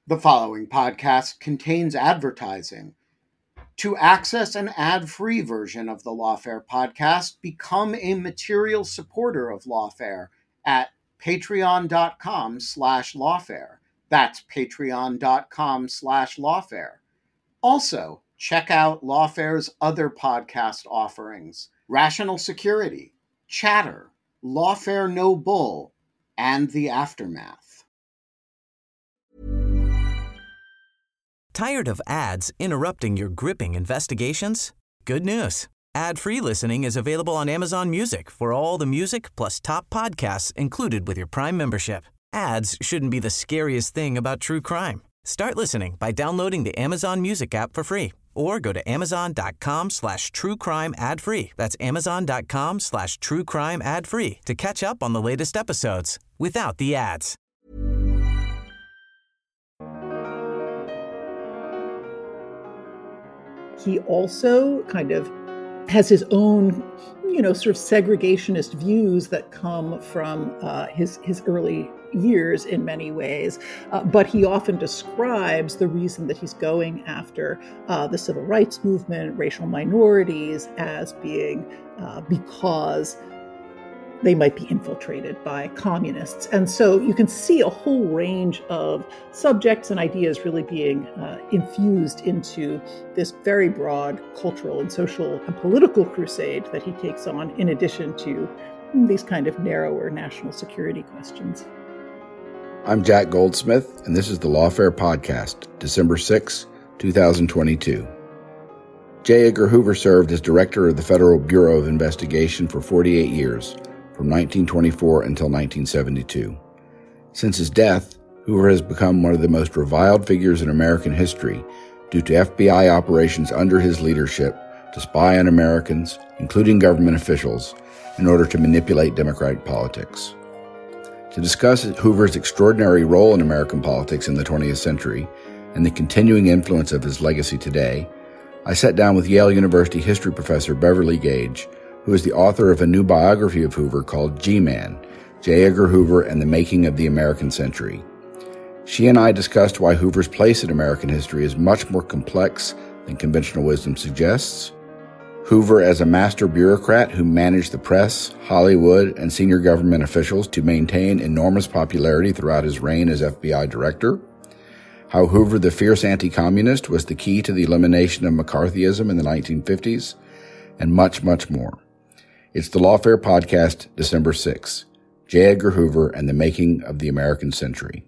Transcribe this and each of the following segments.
The following podcast contains advertising. To access an ad-free version of the Lawfare podcast, become a material supporter of Lawfare at patreon.com/lawfare. That's patreon.com/lawfare. Also, check out Lawfare's other podcast offerings: Rational Security, Chatter, Lawfare No Bull, and The Aftermath. Tired of ads interrupting your gripping investigations? Good news. Ad-free listening is available on Amazon Music for all the music plus top podcasts included with your Prime membership. Ads shouldn't be the scariest thing about true crime. Start listening by downloading the Amazon Music app for free or go to amazon.com/truecrime ad-free. That's amazon.com/truecrime ad-free to catch up on the latest episodes without the ads. He also kind of has his own, sort of segregationist views that come from his early years in many ways. But he often describes the reason that he's going after the civil rights movement, racial minorities, as being because they might be infiltrated by communists. And so you can see a whole range of subjects and ideas really being infused into this very broad cultural and social and political crusade that he takes on, in addition to these kind of narrower national security questions. I'm Jack Goldsmith, and this is the Lawfare Podcast, December 6, 2022. J. Edgar Hoover served as director of the Federal Bureau of Investigation for 48 years, from 1924 until 1972. Since his death, Hoover has become one of the most reviled figures in American history due to FBI operations under his leadership to spy on Americans, including government officials, in order to manipulate democratic politics. To discuss Hoover's extraordinary role in American politics in the 20th century and the continuing influence of his legacy today, I sat down with Yale University history professor Beverly Gage, who is the author of a new biography of Hoover called G-Man, J. Edgar Hoover and the Making of the American Century. She and I discussed why Hoover's place in American history is much more complex than conventional wisdom suggests, Hoover as a master bureaucrat who managed the press, Hollywood, and senior government officials to maintain enormous popularity throughout his reign as FBI director, how Hoover, the fierce anti-communist, was the key to the elimination of McCarthyism in the 1950s, and much, much more. It's the Lawfare Podcast, December 6, J. Edgar Hoover and the Making of the American Century.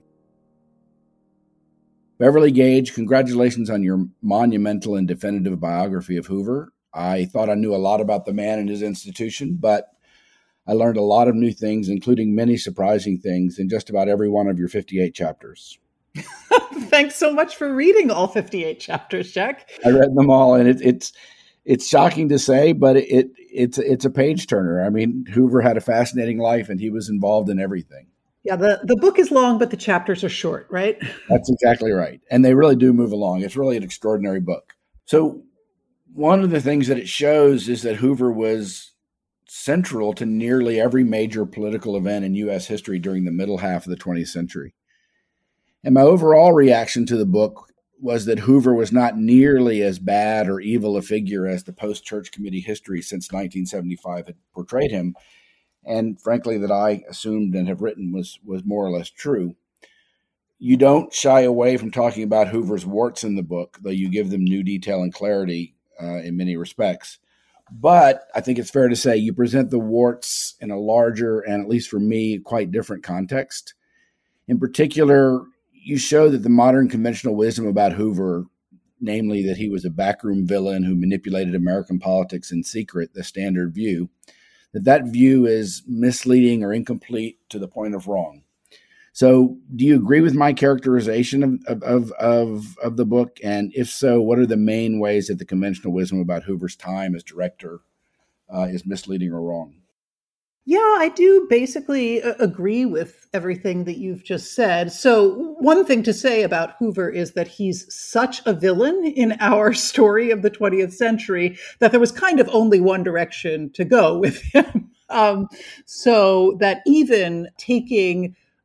Beverly Gage, congratulations on your monumental and definitive biography of Hoover. I thought I knew a lot about the man and his institution, but I learned a lot of new things, including many surprising things, in just about every one of your 58 chapters. Thanks so much for reading all 58 chapters, Jack. I read them all, and it's shocking to say, but it's a page turner. I mean, Hoover had a fascinating life, and he was involved in everything. Yeah, the book is long, but the chapters are short, right? That's exactly right. And they really do move along. It's really an extraordinary book. So one of the things that it shows is that Hoover was central to nearly every major political event in U.S. history during the middle half of the 20th century. And my overall reaction to the book was that Hoover was not nearly as bad or evil a figure as the post-Church Committee history since 1975 had portrayed him, and frankly that I assumed and have written was more or less true. You don't shy away from talking about Hoover's warts in the book, though you give them new detail and clarity in many respects. But I think it's fair to say you present the warts in a larger and, at least for me, quite different context. In particular, you show that the modern conventional wisdom about Hoover, namely that he was a backroom villain who manipulated American politics in secret, the standard view, that view is misleading or incomplete to the point of wrong. So do you agree with my characterization of the book? And if so, what are the main ways that the conventional wisdom about Hoover's time as director is misleading or wrong? Yeah, I do basically agree with everything that you've just said. So one thing to say about Hoover is that he's such a villain in our story of the 20th century that there was kind of only one direction to go with him. So that even taking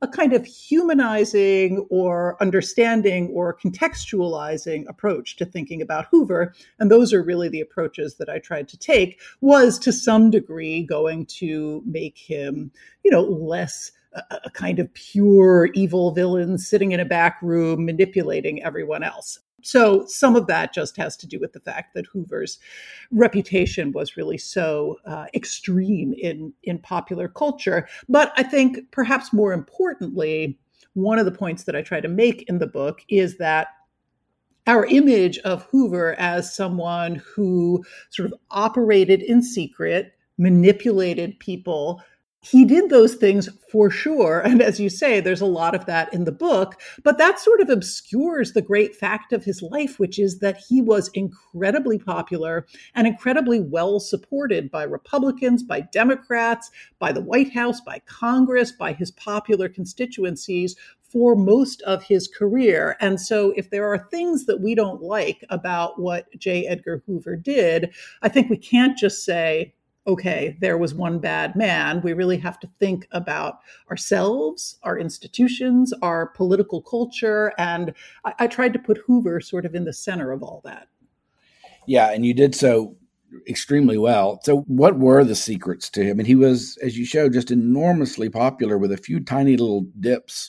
a kind of humanizing or understanding or contextualizing approach to thinking about Hoover. And those are really the approaches that I tried to take, was to some degree going to make him, less a kind of pure evil villain sitting in a back room manipulating everyone else. So some of that just has to do with the fact that Hoover's reputation was really so extreme in popular culture. But I think perhaps more importantly, one of the points that I try to make in the book is that our image of Hoover as someone who sort of operated in secret, manipulated people, he did those things for sure. And as you say, there's a lot of that in the book, but that sort of obscures the great fact of his life, which is that he was incredibly popular and incredibly well supported by Republicans, by Democrats, by the White House, by Congress, by his popular constituencies for most of his career. And so if there are things that we don't like about what J. Edgar Hoover did, I think we can't just say, okay, there was one bad man. We really have to think about ourselves, our institutions, our political culture. And I tried to put Hoover sort of in the center of all that. Yeah, and you did so extremely well. So what were the secrets to him? And he was, as you showed, just enormously popular with a few tiny little dips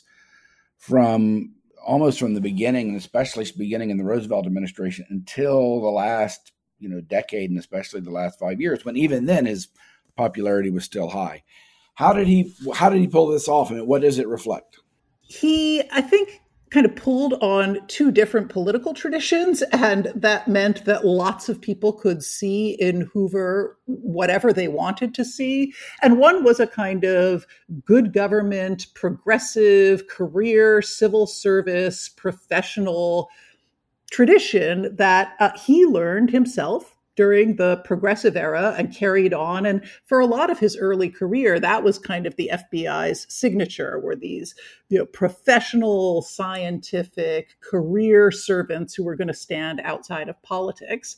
from almost from the beginning, and especially beginning in the Roosevelt administration until the last decade, and especially the last 5 years, when even then his popularity was still high. How did he pull this off, and what does it reflect? He, I think, kind of pulled on two different political traditions, and that meant that lots of people could see in Hoover whatever they wanted to see. And one was a kind of good government, progressive, career, civil service, professional tradition that he learned himself during the progressive era and carried on. And for a lot of his early career, that was kind of the FBI's signature, were these professional, scientific career servants who were going to stand outside of politics.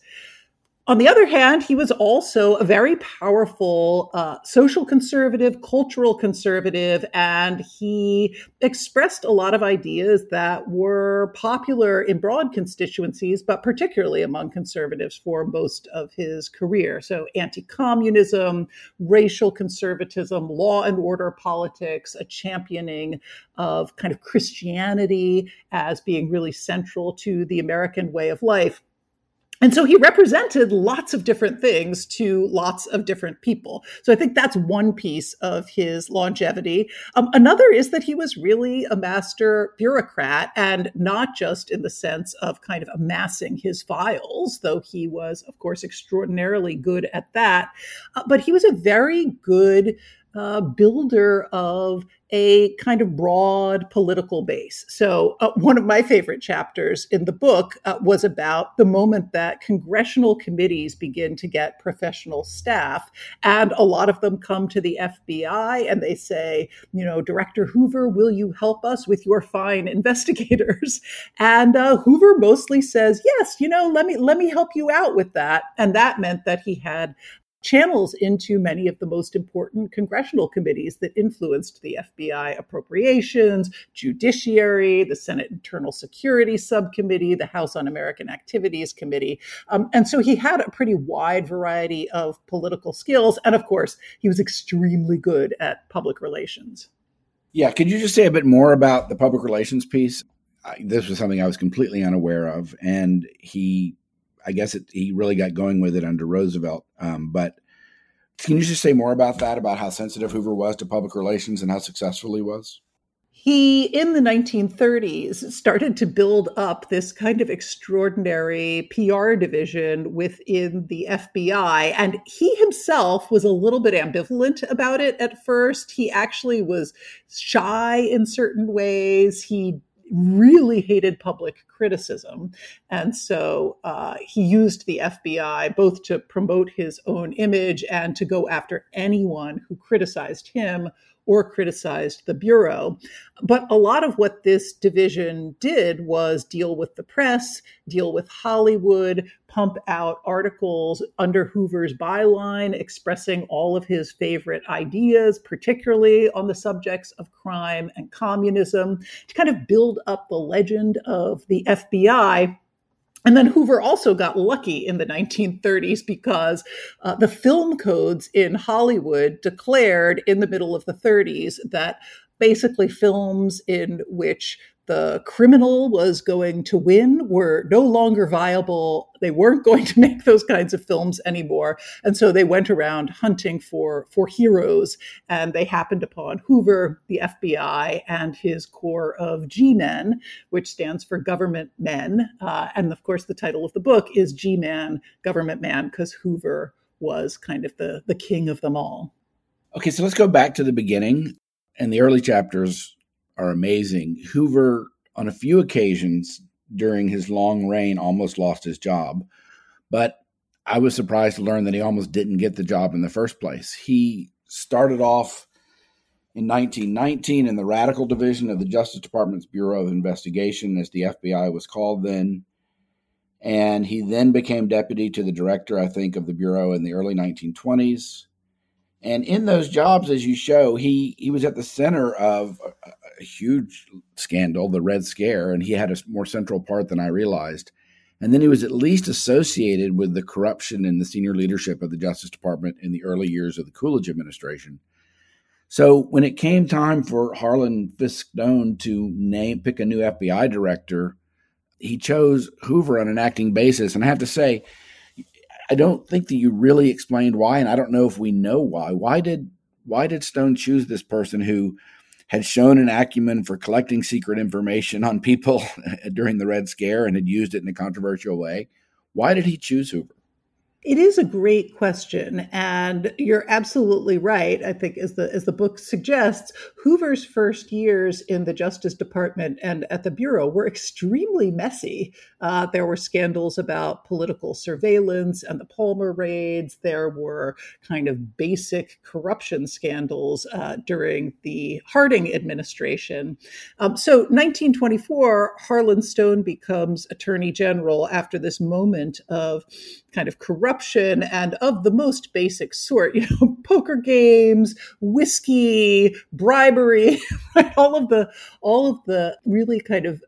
On the other hand, he was also a very powerful social conservative, cultural conservative, and he expressed a lot of ideas that were popular in broad constituencies, but particularly among conservatives for most of his career. So anti-communism, racial conservatism, law and order politics, a championing of kind of Christianity as being really central to the American way of life. And so he represented lots of different things to lots of different people. So I think that's one piece of his longevity. Another is that he was really a master bureaucrat, and not just in the sense of kind of amassing his files, though he was, of course, extraordinarily good at that. But he was a very good builder of a kind of broad political base. So one of my favorite chapters in the book was about the moment that congressional committees begin to get professional staff. And a lot of them come to the FBI and they say, Director Hoover, will you help us with your fine investigators? And Hoover mostly says, yes, let me help you out with that. And that meant that he had channels into many of the most important congressional committees that influenced the FBI appropriations, judiciary, the Senate Internal Security Subcommittee, the House Un-American Activities Committee. And so he had a pretty wide variety of political skills. And of course, he was extremely good at public relations. Yeah. Could you just say a bit more about the public relations piece? This was something I was completely unaware of. And he really got going with it under Roosevelt. But can you just say more about that, about how sensitive Hoover was to public relations and how successful he was? He, in the 1930s, started to build up this kind of extraordinary PR division within the FBI. And he himself was a little bit ambivalent about it at first. He actually was shy in certain ways. He really hated public criticism. And so he used the FBI both to promote his own image and to go after anyone who criticized him or criticized the Bureau. But a lot of what this division did was deal with the press, deal with Hollywood, pump out articles under Hoover's byline expressing all of his favorite ideas, particularly on the subjects of crime and communism, to kind of build up the legend of the FBI. And then Hoover also got lucky in the 1930s because the film codes in Hollywood declared in the middle of the 30s that basically films in which the criminal was going to win were no longer viable. They weren't going to make those kinds of films anymore. And so they went around hunting for heroes, and they happened upon Hoover, the FBI, and his corps of G-men, which stands for government men. And of course, the title of the book is G-Man, Government Man, because Hoover was kind of the king of them all. Okay, so let's go back to the beginning. And the early chapters are amazing. Hoover, on a few occasions during his long reign, almost lost his job. But I was surprised to learn that he almost didn't get the job in the first place. He started off in 1919 in the Radical Division of the Justice Department's Bureau of Investigation, as the FBI was called then. And he then became deputy to the director, I think, of the Bureau in the early 1920s. And in those jobs, as you show, he was at the center of a huge scandal, the Red Scare, and he had a more central part than I realized. And then he was at least associated with the corruption in the senior leadership of the Justice Department in the early years of the Coolidge administration. So when it came time for Harlan Fiske Stone to pick a new FBI director, he chose Hoover on an acting basis. And I have to say, I don't think that you really explained why, and I don't know if we know why. Why did Stone choose this person who had shown an acumen for collecting secret information on people during the Red Scare and had used it in a controversial way? Why did he choose Hoover? It is a great question, and you're absolutely right. I think, as the book suggests, Hoover's first years in the Justice Department and at the Bureau were extremely messy. There were scandals about political surveillance and the Palmer raids. There were kind of basic corruption scandals during the Harding administration. So 1924, Harlan Stone becomes Attorney General after this moment of kind of corruption and of the most basic sort, poker games, whiskey, bribery, right? All of the really kind of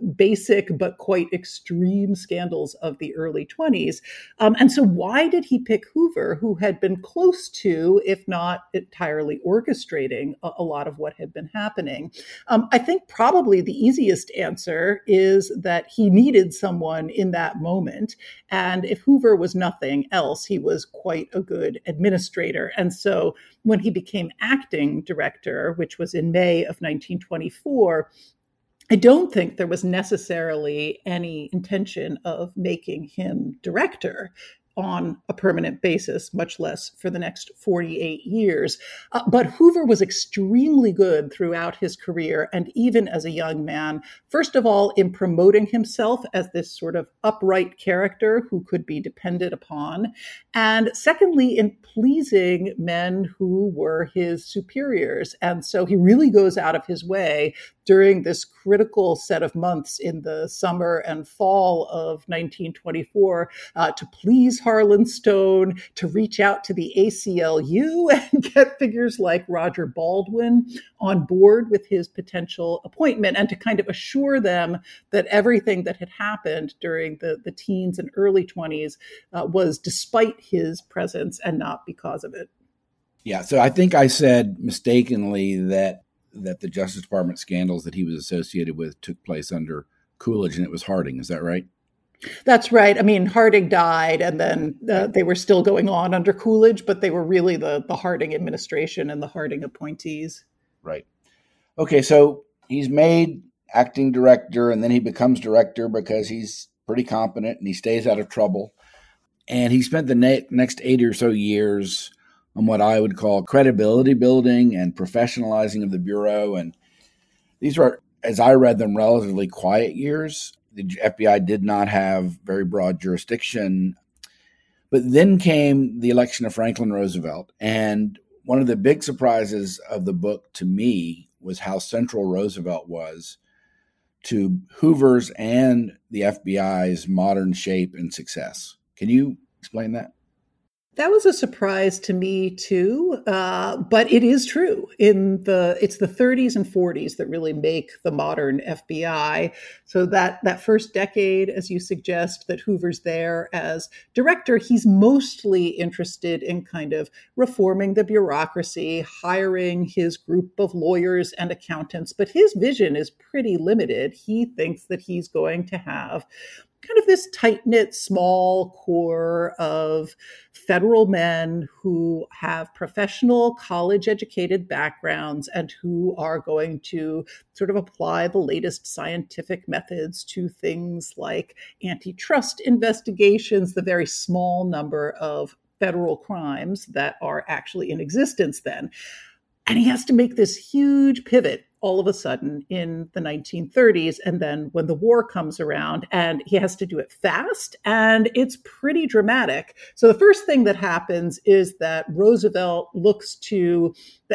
basic but quite extreme scandals of the early 20s. And so why did he pick Hoover, who had been close to, if not entirely orchestrating, a lot of what had been happening? I think probably the easiest answer is that he needed someone in that moment. And if Hoover was nothing else, he was quite a good administrator. And so when he became acting director, which was in May of 1924, I don't think there was necessarily any intention of making him director on a permanent basis, much less for the next 48 years. But Hoover was extremely good throughout his career, and even as a young man, first of all, in promoting himself as this sort of upright character who could be depended upon, and secondly, in pleasing men who were his superiors. And so he really goes out of his way during this critical set of months in the summer and fall of 1924 to please Harlan Stone, to reach out to the ACLU and get figures like Roger Baldwin on board with his potential appointment, and to kind of assure them that everything that had happened during the teens and early 20s was despite his presence and not because of it. Yeah, so I think I said mistakenly that the Justice Department scandals that he was associated with took place under Coolidge, and it was Harding. Is that right? That's right. I mean, Harding died, and then they were still going on under Coolidge, but they were really the Harding administration and the Harding appointees. Right. Okay, so he's made acting director, and then he becomes director because he's pretty competent and he stays out of trouble. And he spent the next 8 or so years on what I would call credibility building and professionalizing of the Bureau. And these were, as I read them, relatively quiet years. The FBI did not have very broad jurisdiction. But then came the election of Franklin Roosevelt. And One of the big surprises of the book to me was how central Roosevelt was to Hoover's and the FBI's modern shape and success. Can you explain that? That was a surprise to me too, but it is true. It's the 30s and 40s that really make the modern FBI. So that first decade, as you suggest, that Hoover's there as director, he's mostly interested in kind of reforming the bureaucracy, hiring his group of lawyers and accountants. But his vision is pretty limited. He thinks that he's going to have kind of this tight-knit, small core of federal men who have professional, college-educated backgrounds and who are going to sort of apply the latest scientific methods to things like antitrust investigations, the very small number of federal crimes that are actually in existence then. And he has to make this huge pivot all of a sudden in the 1930s. And then when the war comes around, and he has to do it fast, and it's pretty dramatic. So the first thing that happens is that Roosevelt looks to the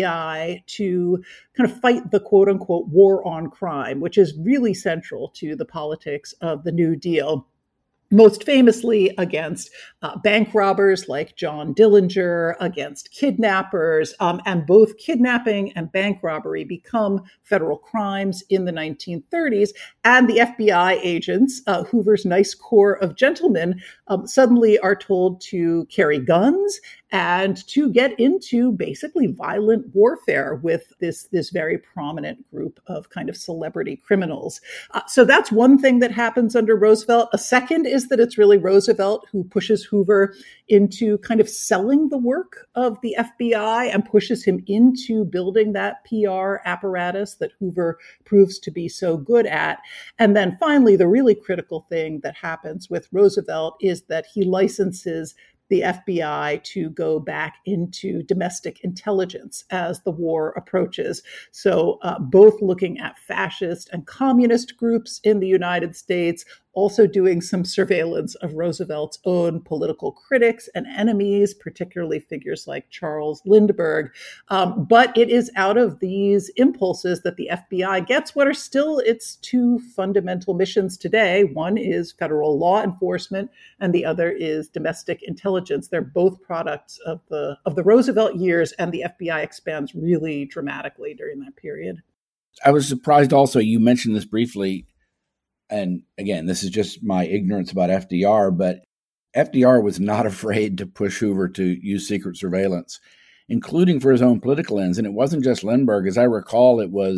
FBI to kind of fight the quote unquote war on crime, which is really central to the politics of the New Deal. Most famously against bank robbers like John Dillinger, against kidnappers, and both kidnapping and bank robbery become federal crimes in the 1930s. And the FBI agents, Hoover's nice corps of gentlemen, suddenly are told to carry guns and to get into basically violent warfare with this very prominent group of kind of celebrity criminals. So that's one thing that happens under Roosevelt. A second is that it's really Roosevelt who pushes Hoover into kind of selling the work of the FBI and pushes him into building that PR apparatus that Hoover proves to be so good at. And then finally, the really critical thing that happens with Roosevelt is that he licenses the FBI to go back into domestic intelligence as the war approaches. So both looking at fascist and communist groups in the United States, also doing some surveillance of Roosevelt's own political critics and enemies, particularly figures like Charles Lindbergh. But it is out of these impulses that the FBI gets what are still its two fundamental missions today. One is federal law enforcement, and the other is domestic intelligence. They're both products of the Roosevelt years, and the FBI expands really dramatically during that period. I was surprised also, you mentioned this briefly, and again, this is just my ignorance about FDR, but FDR was not afraid to push Hoover to use secret surveillance, including for his own political ends. And it wasn't just Lindbergh. As I recall,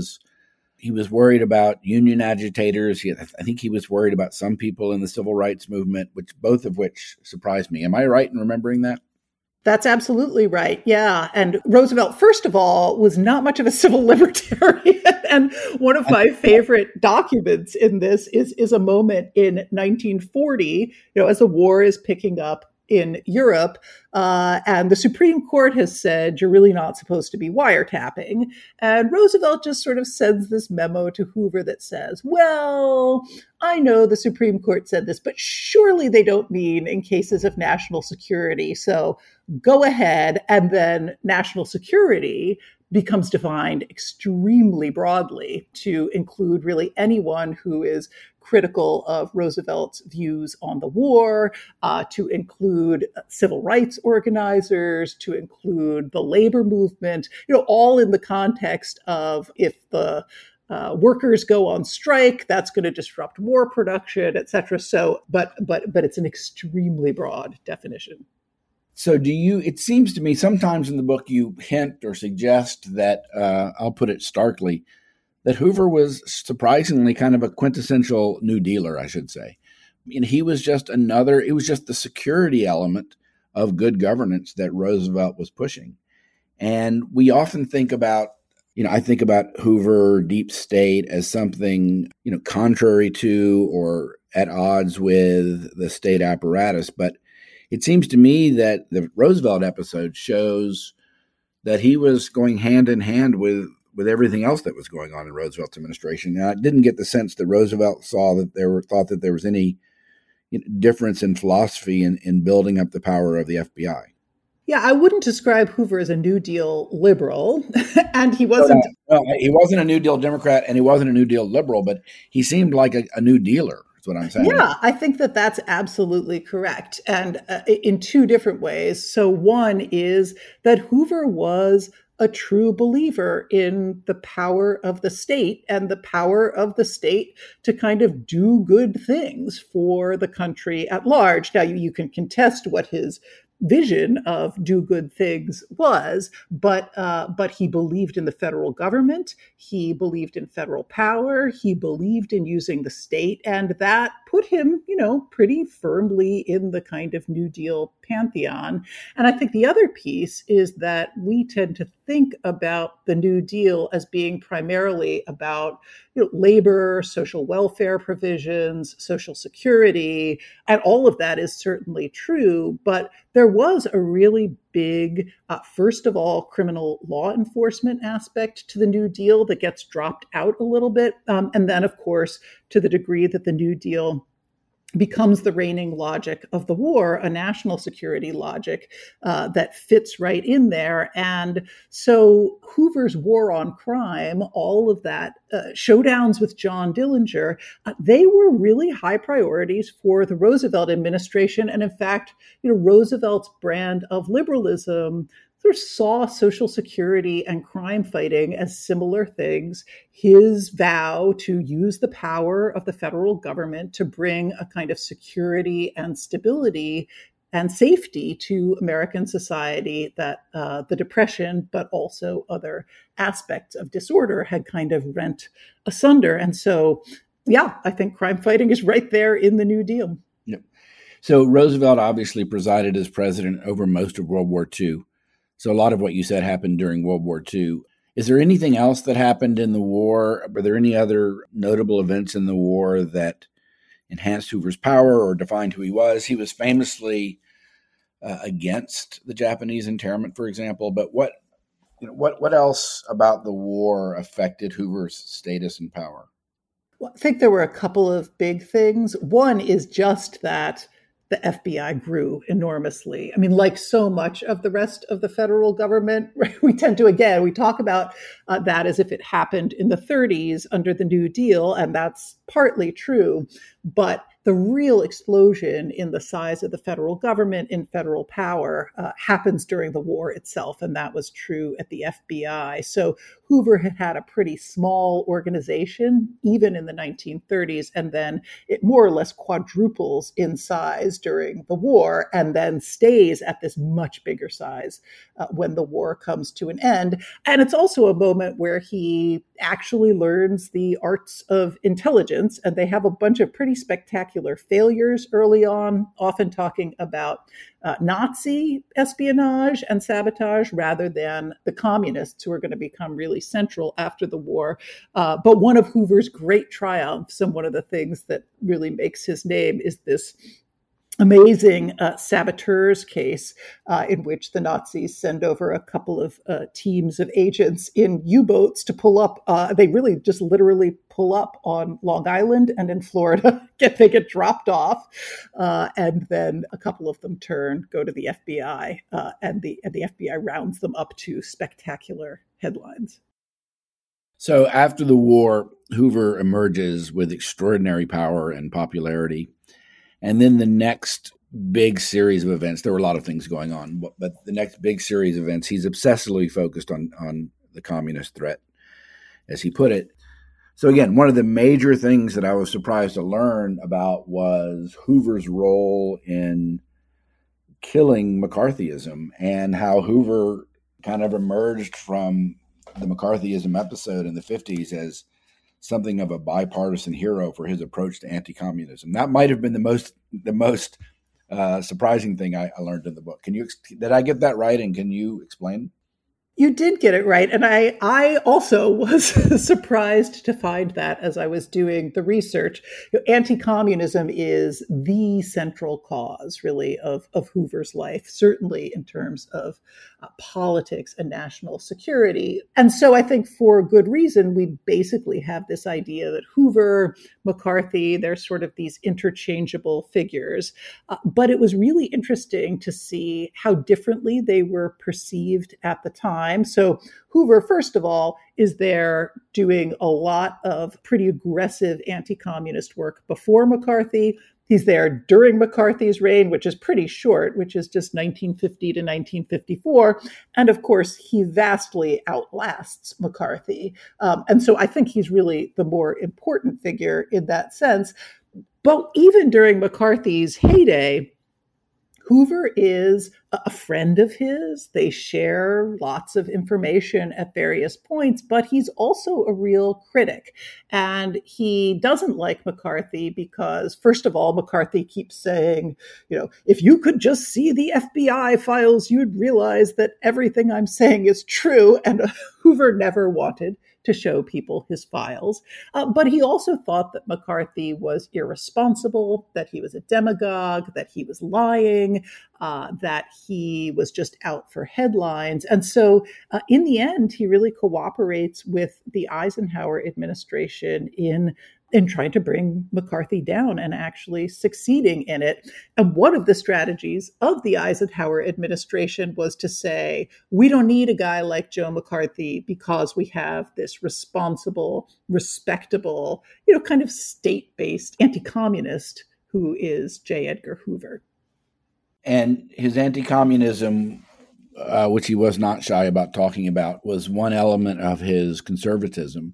he was worried about union agitators. I think he was worried about some people in the civil rights movement, both of which surprised me. Am I right in remembering that? That's absolutely right. Yeah. And Roosevelt, first of all, was not much of a civil libertarian. And one of my favorite documents in this is a moment in 1940, as the war is picking up in Europe, and the Supreme Court has said you're really not supposed to be wiretapping. And Roosevelt just sort of sends this memo to Hoover that says, well, I know the Supreme Court said this, but surely they don't mean in cases of national security. So go ahead. And then national security becomes defined extremely broadly to include really anyone who is critical of Roosevelt's views on the war, to include civil rights organizers, to include the labor movement, all in the context of if the workers go on strike, that's going to disrupt war production, et cetera. So, but it's an extremely broad definition. So it seems to me sometimes in the book you hint or suggest that, I'll put it starkly, that Hoover was surprisingly kind of a quintessential New Dealer, I should say. He was just it was just the security element of good governance that Roosevelt was pushing. And we often think about, I think about Hoover, deep state as something, contrary to or at odds with the state apparatus. But it seems to me that the Roosevelt episode shows that he was going hand in hand with everything else that was going on in Roosevelt's administration. Now, I didn't get the sense that Roosevelt thought that there was any difference in philosophy in building up the power of the FBI. Yeah, I wouldn't describe Hoover as a New Deal liberal, and he wasn't. No, he wasn't a New Deal Democrat, and he wasn't a New Deal liberal, but he seemed like a New Dealer. That's what I'm saying. Yeah, I think that that's absolutely correct, and in two different ways. So one is that Hoover was a true believer in the power of the state and the power of the state to kind of do good things for the country at large. Now, you can contest what his vision of do good things was, but he believed in the federal government. He believed in federal power. He believed in using the state, and that put him, pretty firmly in the kind of New Deal pantheon. And I think the other piece is that we tend to think about the New Deal as being primarily about labor, social welfare provisions, Social Security, and all of that is certainly true. But there was a really big, first of all, criminal law enforcement aspect to the New Deal that gets dropped out a little bit. And then, of course, to the degree that the New Deal becomes the reigning logic of the war, a national security logic that fits right in there. And so Hoover's war on crime, all of that, showdowns with John Dillinger, they were really high priorities for the Roosevelt administration. And in fact, Roosevelt's brand of liberalism sort of saw Social Security and crime fighting as similar things. His vow to use the power of the federal government to bring a kind of security and stability and safety to American society that the Depression, but also other aspects of disorder, had kind of rent asunder. And so, yeah, I think crime fighting is right there in the New Deal. Yep. So Roosevelt obviously presided as president over most of World War II. So a lot of what you said happened during World War II. Is there anything else that happened in the war? Were there any other notable events in the war that enhanced Hoover's power or defined who he was? He was famously against the Japanese internment, for example. But what else about the war affected Hoover's status and power? Well, I think there were a couple of big things. One is just that the FBI grew enormously. I mean, like so much of the rest of the federal government, right? We tend to, again, we talk about that as if it happened in the 30s under the New Deal, and that's partly true. But the real explosion in the size of the federal government, in federal power, happens during the war itself, and that was true at the FBI. So Hoover had had a pretty small organization, even in the 1930s, and then it more or less quadruples in size during the war, and then stays at this much bigger size when the war comes to an end. And it's also a moment where he actually learns the arts of intelligence, and they have a bunch of pretty spectacular failures early on, often talking about Nazi espionage and sabotage rather than the communists, who are going to become really central after the war. But one of Hoover's great triumphs, and one of the things that really makes his name, is this amazing saboteurs case in which the Nazis send over a couple of teams of agents in U-boats to pull up. They really just literally pull up on Long Island and in Florida. They get dropped off, and then a couple of them go to the FBI, and the FBI rounds them up to spectacular headlines. So after the war, Hoover emerges with extraordinary power and popularity. And then the next big series of events, there were a lot of things going on, but the next big series of events, he's obsessively focused on the communist threat, as he put it. So again, one of the major things that I was surprised to learn about was Hoover's role in killing McCarthyism, and how Hoover kind of emerged from the McCarthyism episode in the 50s as something of a bipartisan hero for his approach to anti-communism. That might have been the most surprising thing I learned in the book. Did I get that right? And can you explain? You did get it right. And I also was surprised to find that as I was doing the research. Anti-communism is the central cause, really, of Hoover's life, certainly in terms of politics and national security. And so I think for good reason, we basically have this idea that Hoover, McCarthy, they're sort of these interchangeable figures. But it was really interesting to see how differently they were perceived at the time. So Hoover, first of all, is there doing a lot of pretty aggressive anti-communist work before McCarthy. He's there during McCarthy's reign, which is pretty short, which is just 1950 to 1954. And of course, he vastly outlasts McCarthy. And so I think he's really the more important figure in that sense. But even during McCarthy's heyday, Hoover is a friend of his. They share lots of information at various points, but he's also a real critic. And he doesn't like McCarthy because, first of all, McCarthy keeps saying, if you could just see the FBI files, you'd realize that everything I'm saying is true. And Hoover never wanted to show people his files. But he also thought that McCarthy was irresponsible, that he was a demagogue, that he was lying, that he was just out for headlines. And so in the end, he really cooperates with the Eisenhower administration in trying to bring McCarthy down and actually succeeding in it. And one of the strategies of the Eisenhower administration was to say, we don't need a guy like Joe McCarthy because we have this responsible, respectable, kind of state-based anti-communist who is J. Edgar Hoover. And his anti-communism, which he was not shy about talking about, was one element of his conservatism.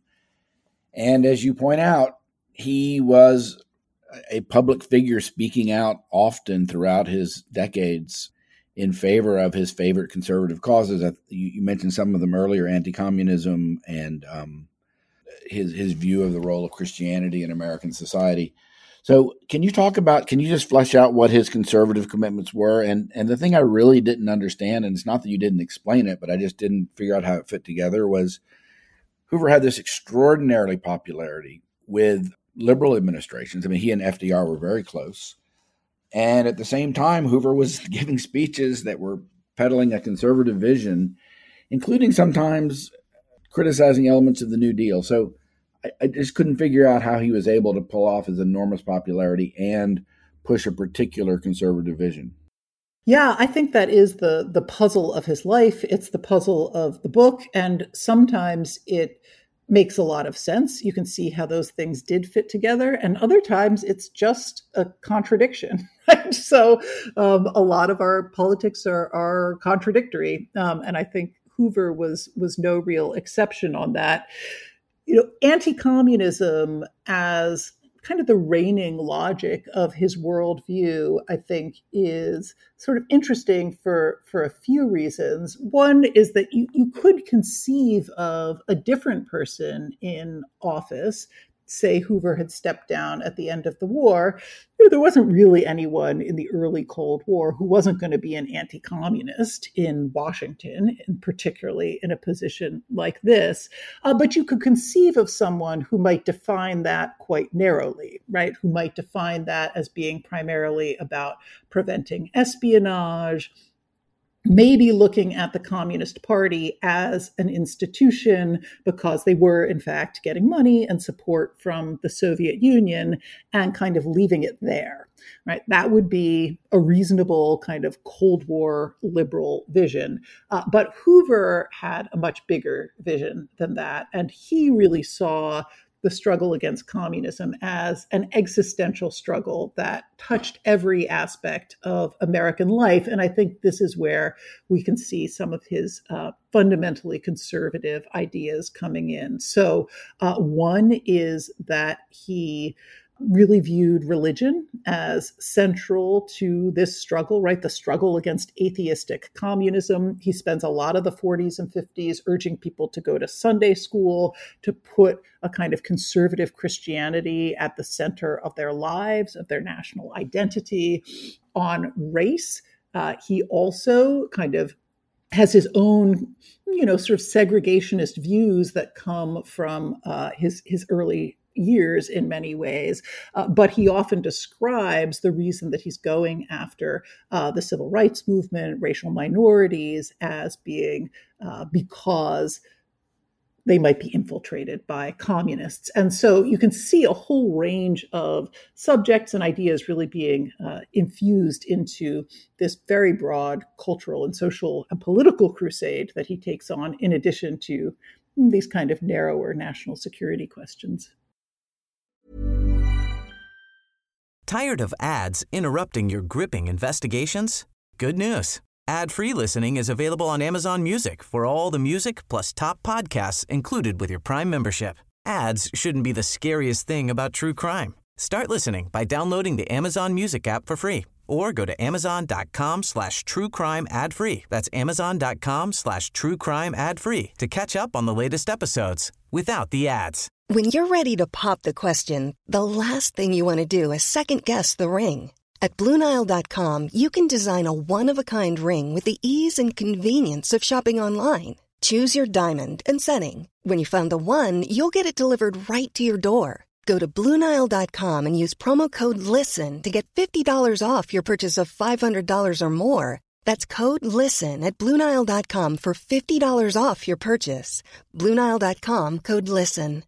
And as you point out, he was a public figure speaking out often throughout his decades in favor of his favorite conservative causes. You mentioned some of them earlier, anti-communism and his view of the role of Christianity in American society. So can you just flesh out what his conservative commitments were? And the thing I really didn't understand, and it's not that you didn't explain it, but I just didn't figure out how it fit together, was Hoover had this extraordinary popularity with liberal administrations. I mean, he and FDR were very close. And at the same time, Hoover was giving speeches that were peddling a conservative vision, including sometimes criticizing elements of the New Deal. So I just couldn't figure out how he was able to pull off his enormous popularity and push a particular conservative vision. Yeah, I think that is the puzzle of his life. It's the puzzle of the book. And sometimes it makes a lot of sense. You can see how those things did fit together. And other times it's just a contradiction. Right? So a lot of our politics are contradictory. And I think Hoover was no real exception on that. Anti-communism as kind of the reigning logic of his worldview, I think, is sort of interesting for a few reasons. One is that you could conceive of a different person in office. Say Hoover had stepped down at the end of the war. There wasn't really anyone in the early Cold War who wasn't going to be an anti-communist in Washington, and particularly in a position like this. But you could conceive of someone who might define that quite narrowly, right? Who might define that as being primarily about preventing espionage, maybe looking at the Communist Party as an institution because they were, in fact, getting money and support from the Soviet Union and kind of leaving it there, right? That would be a reasonable kind of Cold War liberal vision. But Hoover had a much bigger vision than that. And he really saw the struggle against communism as an existential struggle that touched every aspect of American life. And I think this is where we can see some of his fundamentally conservative ideas coming in. So one is that he really viewed religion as central to this struggle, right? The struggle against atheistic communism. He spends a lot of the 40s and 50s urging people to go to Sunday school, to put a kind of conservative Christianity at the center of their lives, of their national identity. On race, he also kind of has his own, sort of segregationist views that come from his early years in many ways. But he often describes the reason that he's going after the civil rights movement, racial minorities, as being because they might be infiltrated by communists. And so you can see a whole range of subjects and ideas really being infused into this very broad cultural and social and political crusade that he takes on, in addition to these kind of narrower national security questions. Tired of ads interrupting your gripping investigations? Good news. Ad-free listening is available on Amazon Music for all the music plus top podcasts included with your Prime membership. Ads shouldn't be the scariest thing about true crime. Start listening by downloading the Amazon Music app for free or go to amazon.com/truecrime ad-free. That's amazon.com/truecrime ad-free to catch up on the latest episodes without the ads. When you're ready to pop the question, the last thing you want to do is second-guess the ring. At BlueNile.com, you can design a one-of-a-kind ring with the ease and convenience of shopping online. Choose your diamond and setting. When you find the one, you'll get it delivered right to your door. Go to BlueNile.com and use promo code LISTEN to get $50 off your purchase of $500 or more. That's code LISTEN at BlueNile.com for $50 off your purchase. BlueNile.com, code LISTEN.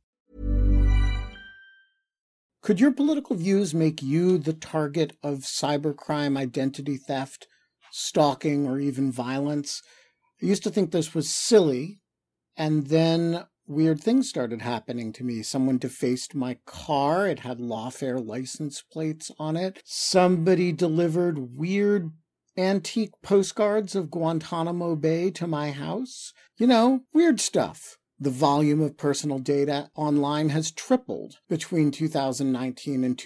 Could your political views make you the target of cybercrime, identity theft, stalking, or even violence? I used to think this was silly, and then weird things started happening to me. Someone defaced my car. It had lawfare license plates on it. Somebody delivered weird antique postcards of Guantanamo Bay to my house. Weird stuff. The volume of personal data online has tripled between 2019 and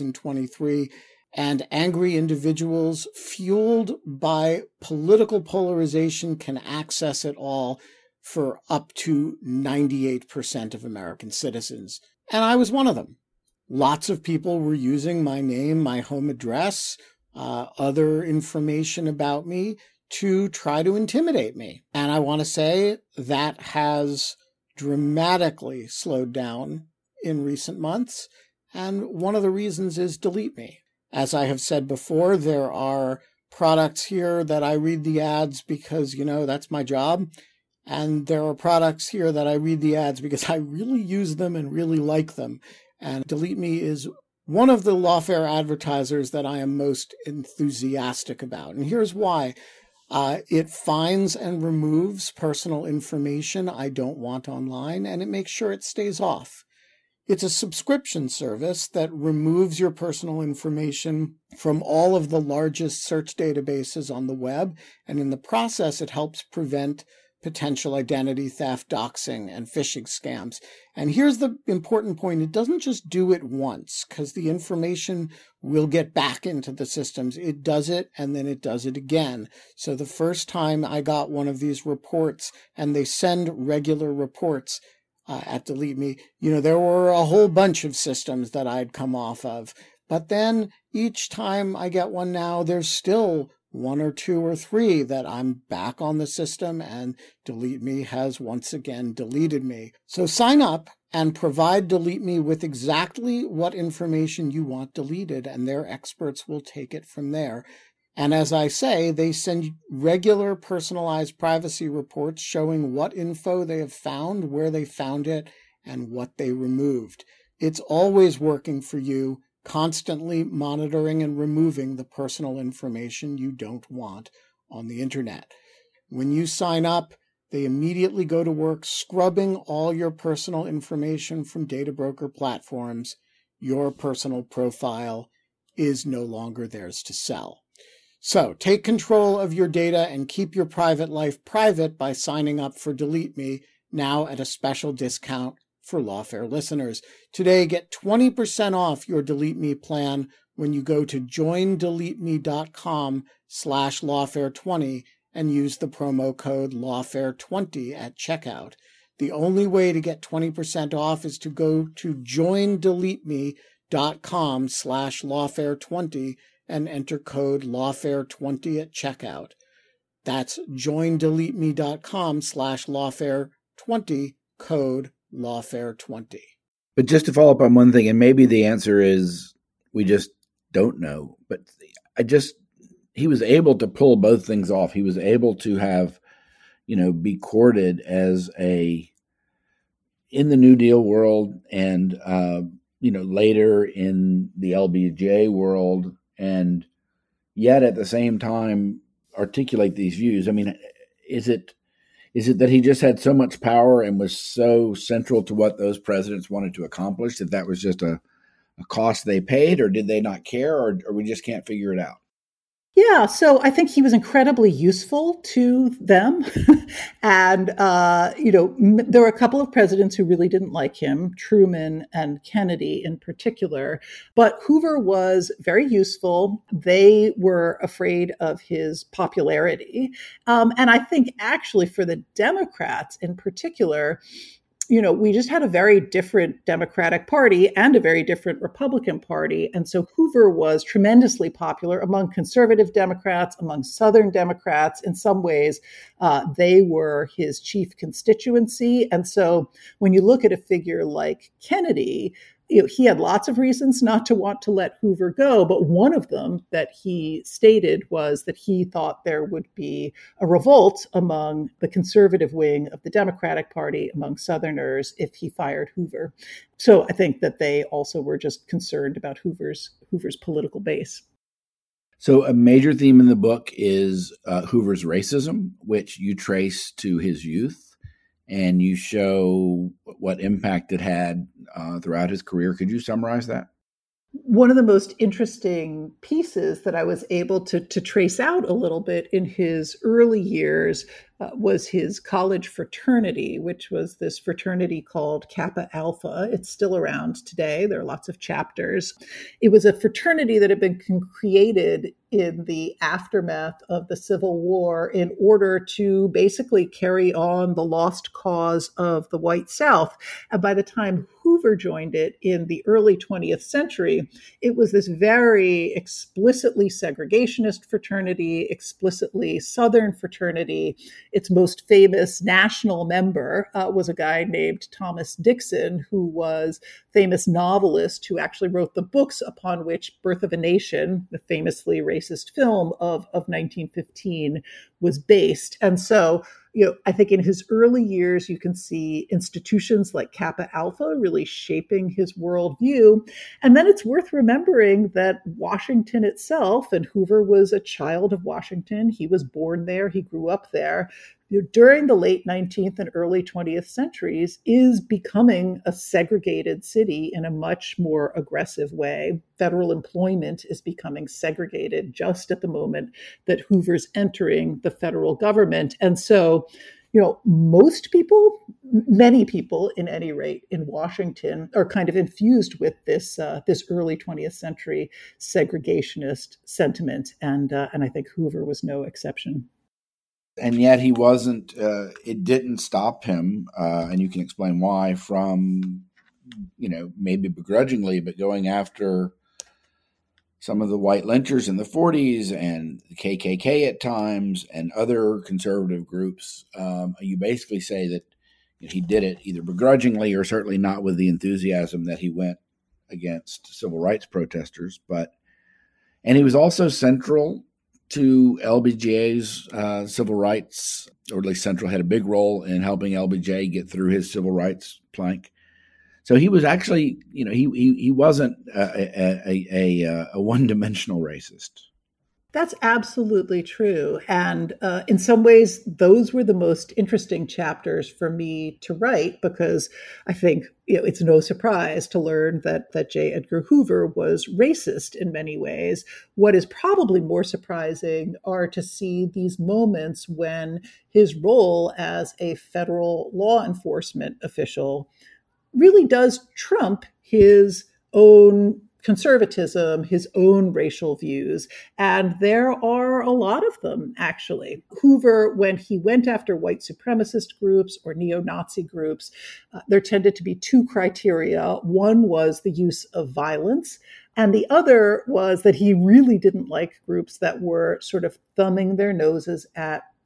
2023, and angry individuals fueled by political polarization can access it all for up to 98% of American citizens. And I was one of them. Lots of people were using my name, my home address, other information about me to try to intimidate me. And I want to say that has dramatically slowed down in recent months. And one of the reasons is Delete Me. As I have said before, there are products here that I read the ads because, that's my job. And there are products here that I read the ads because I really use them and really like them. And Delete Me is one of the lawfare advertisers that I am most enthusiastic about. And here's why. It finds and removes personal information I don't want online, and it makes sure it stays off. It's a subscription service that removes your personal information from all of the largest search databases on the web, and in the process, it helps prevent potential identity theft, doxing, and phishing scams. And here's the important point. It doesn't just do it once, because the information will get back into the systems. It does it, and then it does it again. So the first time I got one of these reports, and they send regular reports at Delete Me, there were a whole bunch of systems that I'd come off of. But then each time I get one now, there's still one or two or three that I'm back on the system, and Delete Me has once again deleted me. So sign up and provide Delete Me with exactly what information you want deleted, and their experts will take it from there. And as I say, they send regular personalized privacy reports showing what info they have found, where they found it, and what they removed. It's always working for you, constantly monitoring and removing the personal information you don't want on the internet. When you sign up, they immediately go to work scrubbing all your personal information from data broker platforms. Your personal profile is no longer theirs to sell. So take control of your data and keep your private life private by signing up for Delete Me, now at a special discount for Lawfare listeners. Today, get 20% off your Delete Me plan when you go to joindeleteme.com/lawfare20 and use the promo code lawfare20 at checkout. The only way to get 20% off is to go to joindeleteme.com/lawfare20 and enter code lawfare20 at checkout. That's joindeleteme.com/lawfare20, code lawfare20. But just to follow up on one thing, and maybe the answer is we just don't know, but he was able to pull both things off. He was able to have, be courted as in the New Deal world and, later in the LBJ world, and yet at the same time articulate these views. I mean, is it that he just had so much power and was so central to what those presidents wanted to accomplish that was just a cost they paid, or did they not care, or we just can't figure it out? Yeah, so I think he was incredibly useful to them. And, there were a couple of presidents who really didn't like him, Truman and Kennedy in particular. But Hoover was very useful. They were afraid of his popularity. And I think actually for the Democrats in particular, we just had a very different Democratic Party and a very different Republican Party. And so Hoover was tremendously popular among conservative Democrats, among Southern Democrats. In some ways, they were his chief constituency. And so when you look at a figure like Kennedy, he had lots of reasons not to want to let Hoover go, but one of them that he stated was that he thought there would be a revolt among the conservative wing of the Democratic Party, among Southerners, if he fired Hoover. So I think that they also were just concerned about Hoover's political base. So a major theme in the book is Hoover's racism, which you trace to his youth. And you show what impact it had throughout his career. Could you summarize that? One of the most interesting pieces that I was able to trace out a little bit in his early years was his college fraternity, which was this fraternity called Kappa Alpha. It's still around today. There are lots of chapters. It was a fraternity that had been created in the aftermath of the Civil War in order to basically carry on the lost cause of the white South. And by the time Hoover joined it in the early 20th century, it was this very explicitly segregationist fraternity, explicitly Southern fraternity. Its most famous national member was a guy named Thomas Dixon, who was a famous novelist who actually wrote the books upon which Birth of a Nation, the famously racist film of 1915, was based. And so, I think in his early years, you can see institutions like Kappa Alpha really shaping his worldview. And then it's worth remembering that Washington itself, and Hoover was a child of Washington. He was born there. He grew up there. During the late 19th and early 20th centuries, is becoming a segregated city in a much more aggressive way. Federal employment is becoming segregated just at the moment that Hoover's entering the federal government. And so, most people, many people in any rate in Washington are kind of infused with this early 20th century segregationist sentiment. And I think Hoover was no exception. And yet he wasn't, it didn't stop him, and you can explain why, from, maybe begrudgingly, but going after some of the white lynchers in the 40s and the KKK at times and other conservative groups. You basically say that he did it either begrudgingly or certainly not with the enthusiasm that he went against civil rights protesters. And he was also central to LBJ's civil rights, or at least central, had a big role in helping LBJ get through his civil rights plank. So he was actually, he wasn't a one-dimensional racist. That's absolutely true. And in some ways, those were the most interesting chapters for me to write, because I think it's no surprise to learn that J. Edgar Hoover was racist in many ways. What is probably more surprising are to see these moments when his role as a federal law enforcement official really does trump his own conservatism, his own racial views. And there are a lot of them, actually. Hoover, when he went after white supremacist groups or neo-Nazi groups, there tended to be two criteria. One was the use of violence, and the other was that he really didn't like groups that were sort of thumbing their noses at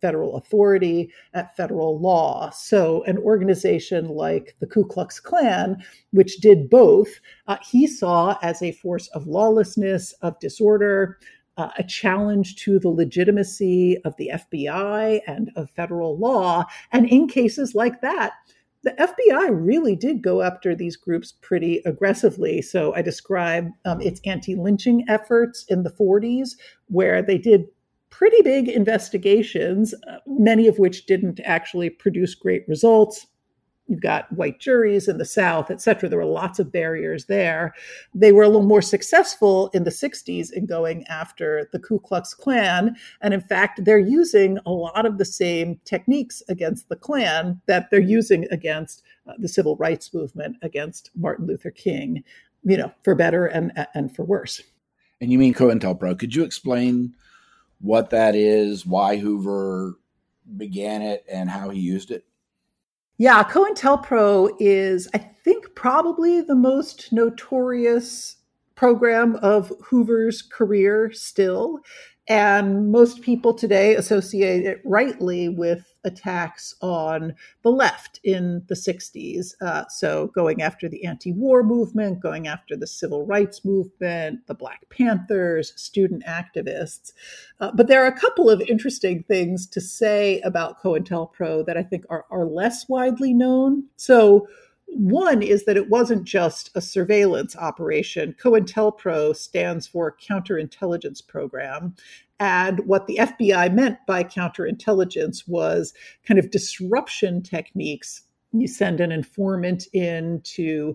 federal authority, at federal law. So an organization like the Ku Klux Klan, which did both, he saw as a force of lawlessness, of disorder, a challenge to the legitimacy of the FBI and of federal law. And in cases like that, the FBI really did go after these groups pretty aggressively. So I describe its anti-lynching efforts in the 40s, where they did pretty big investigations, many of which didn't actually produce great results. You've got white juries in the South, et cetera. There were lots of barriers there. They were a little more successful in the 60s in going after the Ku Klux Klan. And in fact, they're using a lot of the same techniques against the Klan that they're using against the civil rights movement, against Martin Luther King, for better and for worse. And you mean COINTELPRO. Could you explain what that is, why Hoover began it, and how he used it? Yeah, COINTELPRO is, I think, probably the most notorious program of Hoover's career still. And most people today associate it rightly with attacks on the left in the 60s. So going after the anti-war movement, going after the civil rights movement, the Black Panthers, student activists. But there are a couple of interesting things to say about COINTELPRO that I think are less widely known. So one is that it wasn't just a surveillance operation. COINTELPRO stands for Counterintelligence Program. And what the FBI meant by counterintelligence was kind of disruption techniques. You send an informant in to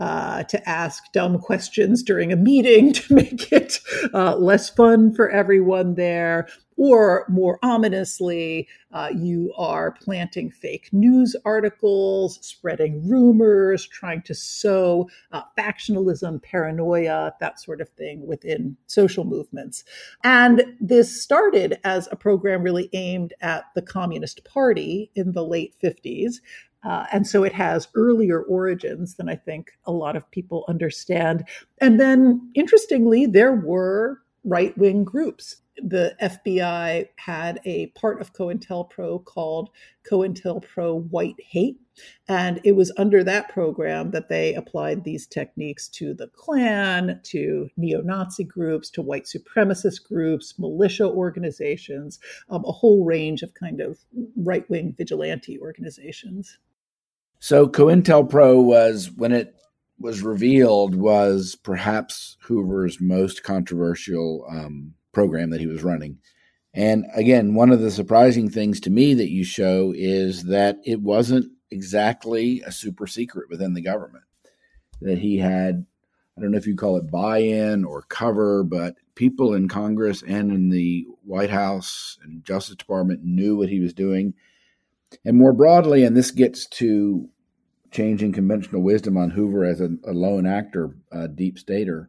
ask dumb questions during a meeting to make it less fun for everyone there. Or more ominously, you are planting fake news articles, spreading rumors, trying to sow factionalism, paranoia, that sort of thing within social movements. And this started as a program really aimed at the Communist Party in the late 50s. And so it has earlier origins than I think a lot of people understand. And then, interestingly, there were right-wing groups. The FBI had a part of COINTELPRO called COINTELPRO White Hate. And it was under that program that they applied these techniques to the Klan, to neo-Nazi groups, to white supremacist groups, militia organizations, a whole range of kind of right-wing vigilante organizations. So COINTELPRO was, when it was revealed, was perhaps Hoover's most controversial program that he was running. And again, one of the surprising things to me that you show is that it wasn't exactly a super secret within the government. That he had, I don't know if you call it buy-in or cover, but people in Congress and in the White House and Justice Department knew what he was doing. And more broadly, and this gets to changing conventional wisdom on Hoover as a lone actor, deep stater,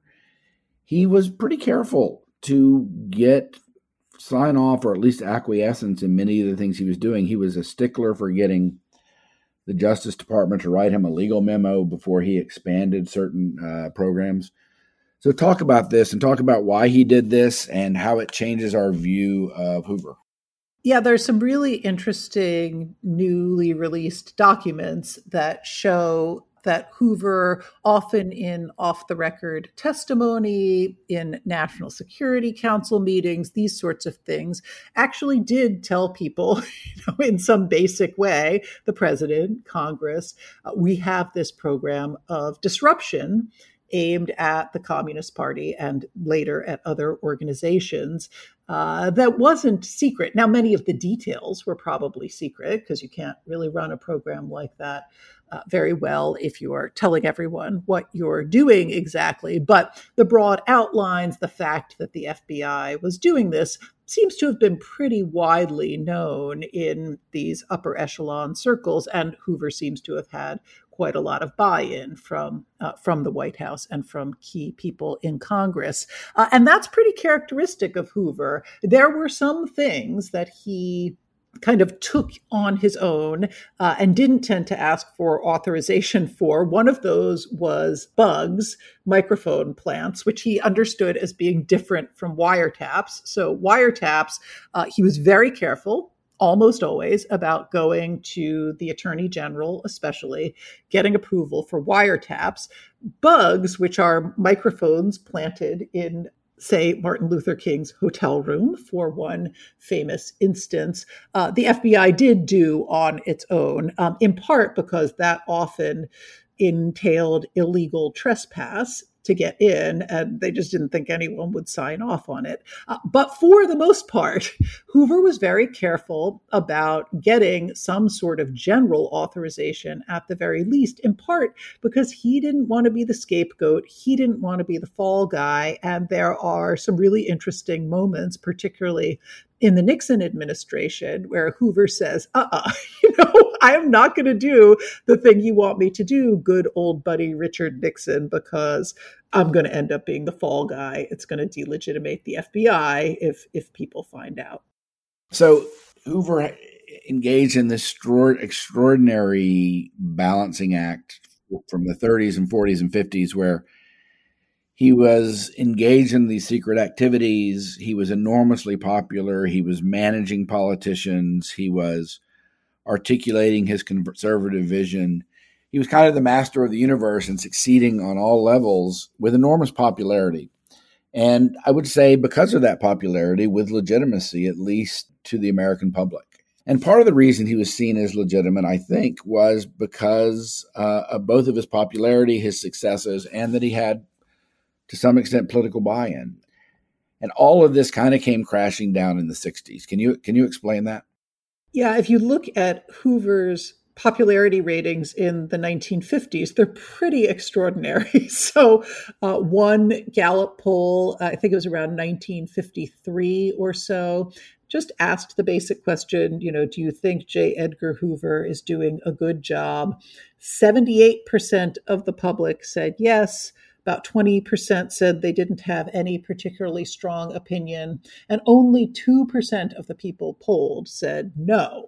he was pretty careful to get sign off or at least acquiescence in many of the things he was doing. He was a stickler for getting the Justice Department to write him a legal memo before he expanded certain programs. So talk about this and talk about why he did this and how it changes our view of Hoover. Yeah, there's some really interesting newly released documents that show that Hoover, often in off-the-record testimony, in National Security Council meetings, these sorts of things, actually did tell people, in some basic way, the president, Congress, we have this program of disruption aimed at the Communist Party and later at other organizations that wasn't secret. Now, many of the details were probably secret because you can't really run a program like that very well if you are telling everyone what you're doing exactly. But the broad outlines, the fact that the FBI was doing this, seems to have been pretty widely known in these upper echelon circles, and Hoover seems to have had quite a lot of buy-in from the White House and from key people in Congress. And that's pretty characteristic of Hoover. There were some things that he kind of took on his own and didn't tend to ask for authorization for. One of those was bugs, microphone plants, which he understood as being different from wiretaps. So wiretaps, he was very careful, almost always about going to the attorney general, especially getting approval for wiretaps, bugs, which are microphones planted in, say, Martin Luther King's hotel room, for one famous instance, the FBI did do on its own, in part because that often entailed illegal trespass to get in, and they just didn't think anyone would sign off on it. But for the most part, Hoover was very careful about getting some sort of general authorization at the very least, in part because he didn't want to be the scapegoat. He didn't want to be the fall guy. And there are some really interesting moments, particularly in the Nixon administration, where Hoover says, I am not going to do the thing you want me to do, good old buddy Richard Nixon, because I'm going to end up being the fall guy. It's going to delegitimate the FBI if people find out. So Hoover engaged in this extraordinary balancing act from the 30s and 40s and 50s, where he was engaged in these secret activities. He was enormously popular. He was managing politicians. He was articulating his conservative vision. He was kind of the master of the universe and succeeding on all levels with enormous popularity. And I would say because of that popularity, with legitimacy, at least to the American public. And part of the reason he was seen as legitimate, I think, was because of both of his popularity, his successes, and that he had, to some extent, political buy-in. And all of this kind of came crashing down in the 60s. Can you explain that? Yeah, if you look at Hoover's popularity ratings in the 1950s, they're pretty extraordinary. So one Gallup poll, I think it was around 1953 or so, just asked the basic question, do you think J. Edgar Hoover is doing a good job? 78% of the public said yes. About 20% said they didn't have any particularly strong opinion, and only 2% of the people polled said no.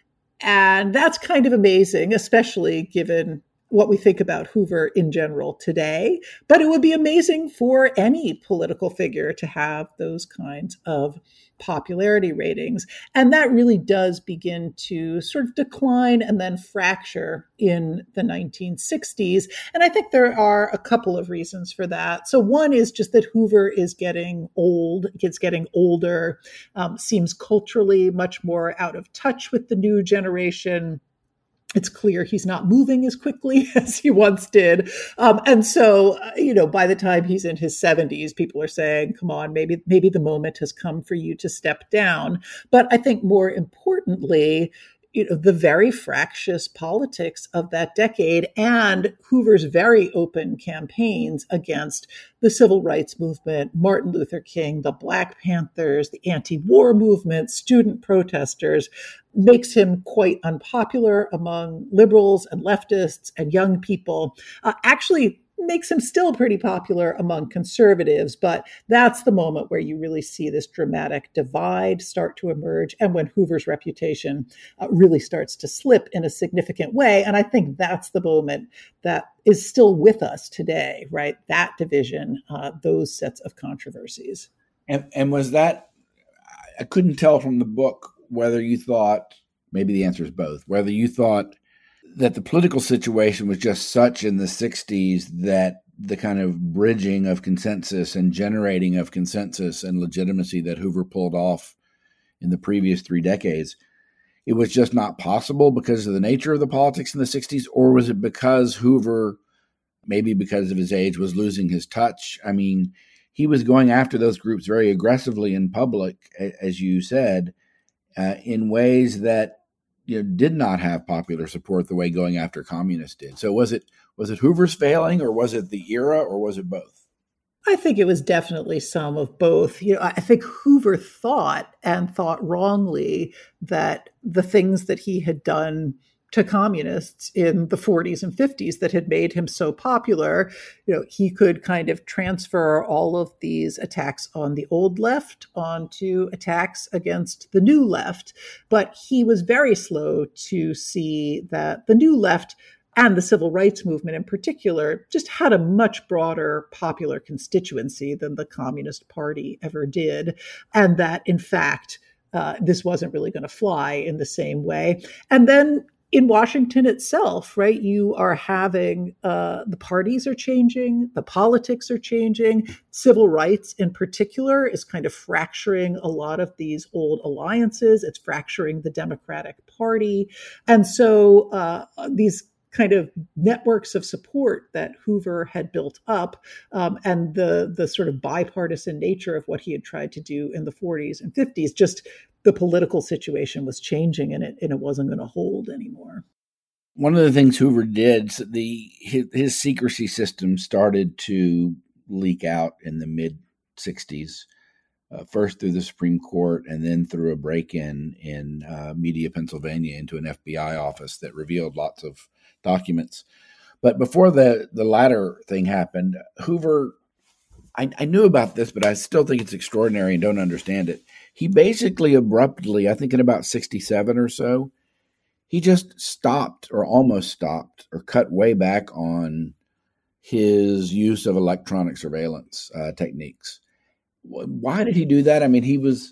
And that's kind of amazing, especially given what we think about Hoover in general today. But it would be amazing for any political figure to have those kinds of popularity ratings. And that really does begin to sort of decline and then fracture in the 1960s. And I think there are a couple of reasons for that. So one is just that Hoover is getting old, gets getting older, seems culturally much more out of touch with the new generation. It's clear he's not moving as quickly as he once did. And so, by the time he's in his 70s, people are saying, come on, maybe the moment has come for you to step down. But I think more importantly, the very fractious politics of that decade and Hoover's very open campaigns against the civil rights movement, Martin Luther King, the Black Panthers, the anti-war movement, student protesters, makes him quite unpopular among liberals and leftists and young people. Actually makes him still pretty popular among conservatives, but that's the moment where you really see this dramatic divide start to emerge and when Hoover's reputation really starts to slip in a significant way. And I think that's the moment that is still with us today, right? That division, those sets of controversies. And was that, I couldn't tell from the book whether you thought, maybe the answer is both, whether you thought that the political situation was just such in the 60s that the kind of bridging of consensus and generating of consensus and legitimacy that Hoover pulled off in the previous 3 decades, it was just not possible because of the nature of the politics in the 60s? Or was it because Hoover, maybe because of his age, was losing his touch? I mean, he was going after those groups very aggressively in public, as you said, in ways that did not have popular support the way going after communists did. So was it Hoover's failing, or was it the era, or was it both? I think it was definitely some of both. I think Hoover thought wrongly that the things that he had done to communists in the 40s and 50s that had made him so popular, he could kind of transfer all of these attacks on the old left onto attacks against the new left. But he was very slow to see that the new left and the civil rights movement in particular just had a much broader popular constituency than the Communist Party ever did. And that, in fact, this wasn't really going to fly in the same way. And then in Washington itself, right, you are having the parties are changing, the politics are changing, civil rights in particular is kind of fracturing a lot of these old alliances. It's fracturing the Democratic Party. And so these kind of networks of support that Hoover had built up, and the sort of bipartisan nature of what he had tried to do in the 40s and 50s, just the political situation was changing, and it wasn't going to hold anymore. One of the things Hoover did, his secrecy system started to leak out in the mid 60s, first through the Supreme Court and then through a break-in in Media, Pennsylvania, into an FBI office that revealed lots of documents. But before the latter thing happened, Hoover, I knew about this, but I still think it's extraordinary and don't understand it. He basically abruptly, I think in about 67 or so, he just stopped or almost stopped or cut way back on his use of electronic surveillance techniques. Why did he do that? I mean,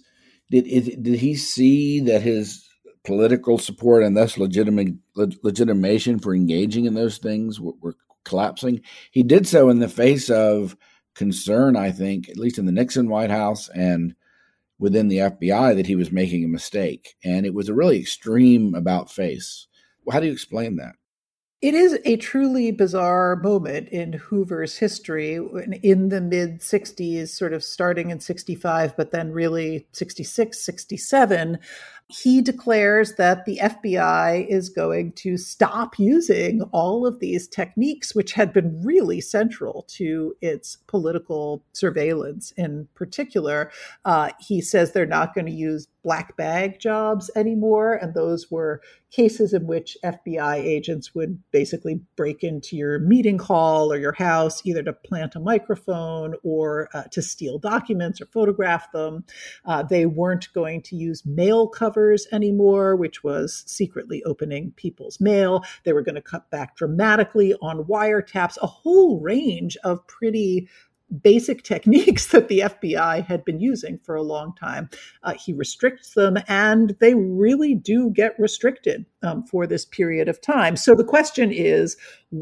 did he see that his political support and thus legitimation for engaging in those things were collapsing? He did so in the face of concern, I think, at least in the Nixon White House and within the FBI, that he was making a mistake. And it was a really extreme about face. How do you explain that? It is a truly bizarre moment in Hoover's history in the mid 60s, sort of starting in 65, but then really 66, 67. He declares that the FBI is going to stop using all of these techniques, which had been really central to its political surveillance in particular. He says they're not going to use black bag jobs anymore. And those were cases in which FBI agents would basically break into your meeting hall or your house, either to plant a microphone or to steal documents or photograph them. They weren't going to use mail covers anymore, which was secretly opening people's mail. They were going to cut back dramatically on wiretaps, a whole range of pretty basic techniques that the FBI had been using for a long time. He restricts them, and they really do get restricted for this period of time. So the question is,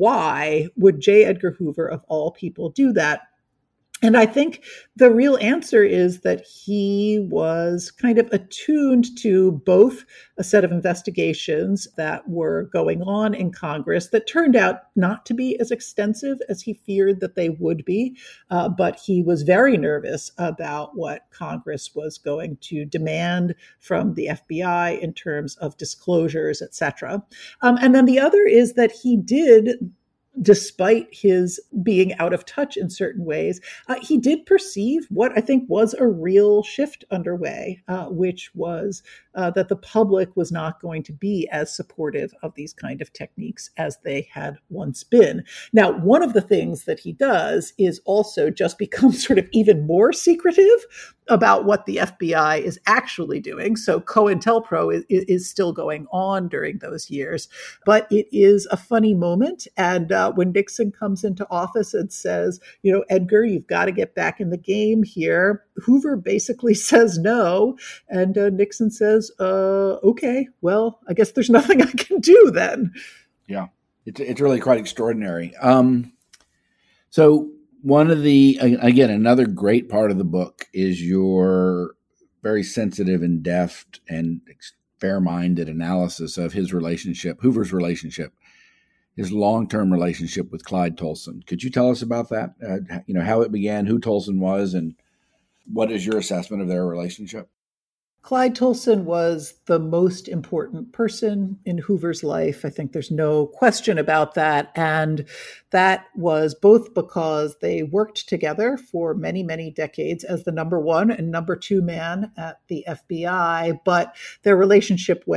why would J. Edgar Hoover, of all people, do that? And I think the real answer is that he was kind of attuned to both a set of investigations that were going on in Congress that turned out not to be as extensive as he feared that they would be. But he was very nervous about what Congress was going to demand from the FBI in terms of disclosures, et cetera. And then the other is that he did, despite his being out of touch in certain ways, he did perceive what I think was a real shift underway, which was that the public was not going to be as supportive of these kind of techniques as they had once been. Now, one of the things that he does is also just become sort of even more secretive about what the FBI is actually doing. So COINTELPRO is still going on during those years, but it is a funny moment. And when Nixon comes into office and says, Edgar, you've got to get back in the game here, Hoover basically says no. And Nixon says, okay, well, I guess there's nothing I can do then. Yeah, it's really quite extraordinary. So one of again, another great part of the book is your very sensitive and deft and fair-minded analysis of Hoover's relationship, his long-term relationship with Clyde Tolson. Could you tell us about that? How it began, who Tolson was, and what is your assessment of their relationship? Clyde Tolson was the most important person in Hoover's life. I think there's no question about that. And that was both because they worked together for many, many decades as the number one and number two man at the FBI, but their relationship went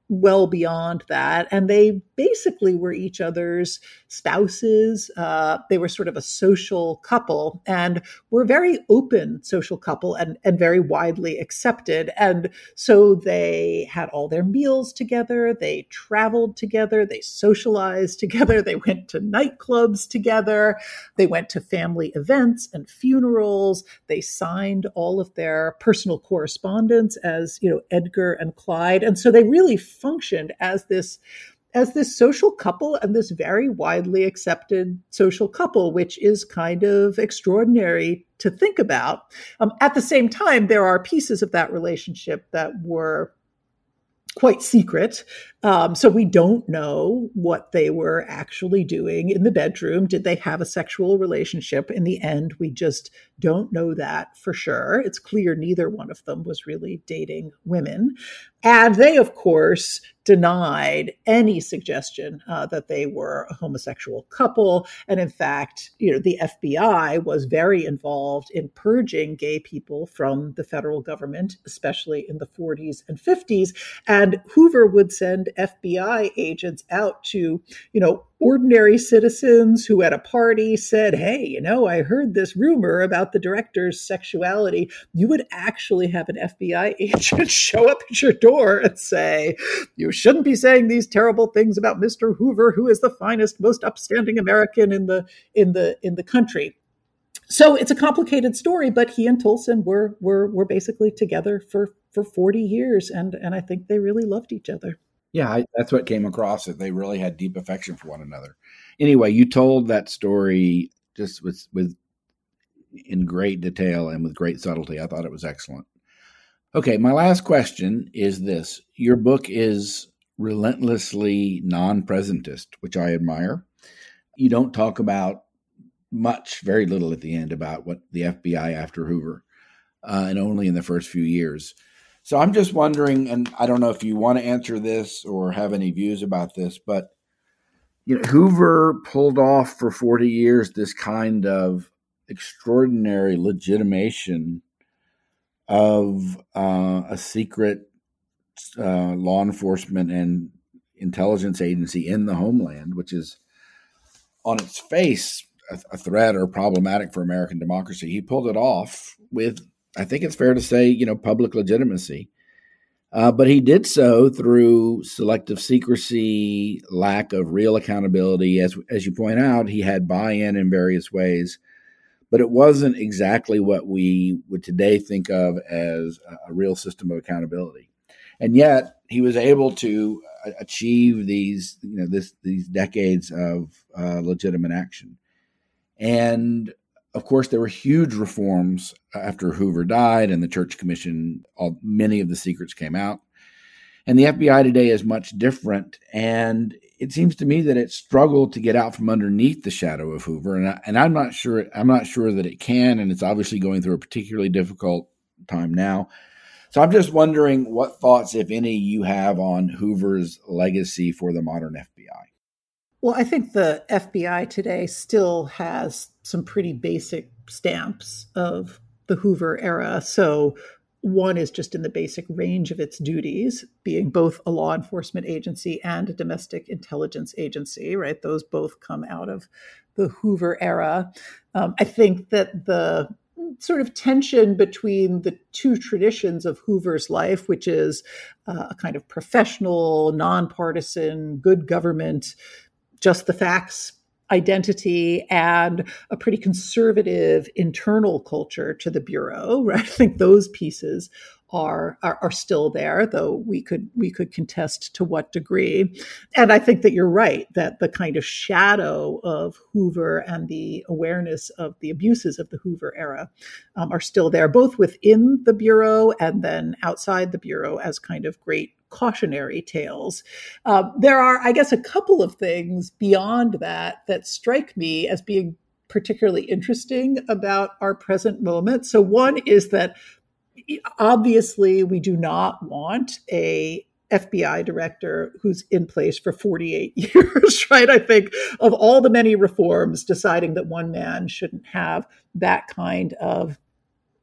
well beyond that. And they basically were each other's spouses. They were sort of a social couple and were a very open social couple and very widely accepted. And so they had all their meals together. They traveled together. They socialized together. They went to nightclubs together. They went to family events and funerals. They signed all of their personal correspondence as, Edgar and Clyde. And so they really functioned as this social couple and this very widely accepted social couple, which is kind of extraordinary to think about. At the same time, there are pieces of that relationship that were quite secret. So we don't know what they were actually doing in the bedroom. Did they have a sexual relationship? In the end, we just don't know that for sure. It's clear neither one of them was really dating women. And they, of course, denied any suggestion that they were a homosexual couple. And in fact, the FBI was very involved in purging gay people from the federal government, especially in the 40s and 50s. And Hoover would send FBI agents out to, ordinary citizens who at a party said, hey, I heard this rumor about the director's sexuality. You would actually have an FBI agent show up at your door and say, you shouldn't be saying these terrible things about Mr. Hoover, who is the finest, most upstanding American in the country. So it's a complicated story, but he and Tolson were basically together for 40 years. And I think they really loved each other. Yeah, that's what came across, that they really had deep affection for one another. Anyway, you told that story just with in great detail and with great subtlety. I thought it was excellent. Okay, my last question is this. Your book is relentlessly non-presentist, which I admire. You don't talk about much, very little at the end about what the FBI after Hoover, and only in the first few years. So I'm just wondering, and I don't know if you want to answer this or have any views about this, but Hoover pulled off for 40 years this kind of extraordinary legitimation of a secret law enforcement and intelligence agency in the homeland, which is on its face a threat or problematic for American democracy. He pulled it off with, I think it's fair to say, public legitimacy. But he did so through selective secrecy, lack of real accountability. As you point out, he had buy-in in various ways, but it wasn't exactly what we would today think of as a real system of accountability. And yet he was able to achieve these decades of legitimate action. And of course, there were huge reforms after Hoover died and the Church Commission. Many of the secrets came out. And the FBI today is much different. And it seems to me that it struggled to get out from underneath the shadow of Hoover. And I'm not sure that it can. And it's obviously going through a particularly difficult time now. So I'm just wondering what thoughts, if any, you have on Hoover's legacy for the modern FBI. Well, I think the FBI today still has some pretty basic stamps of the Hoover era. So one is just in the basic range of its duties, being both a law enforcement agency and a domestic intelligence agency, right? Those both come out of the Hoover era. I think that the sort of tension between the two traditions of Hoover's life, which is a kind of professional, nonpartisan, good government, just the facts identity, and a pretty conservative internal culture to the Bureau, right? I think those pieces are still there, though we could contest to what degree. And I think that you're right, that the kind of shadow of Hoover and the awareness of the abuses of the Hoover era are still there, both within the Bureau and then outside the Bureau as kind of great cautionary tales. There are, I guess, a couple of things beyond that strike me as being particularly interesting about our present moment. So one is that obviously we do not want a FBI director who's in place for 48 years, right? I think of all the many reforms, deciding that one man shouldn't have that kind of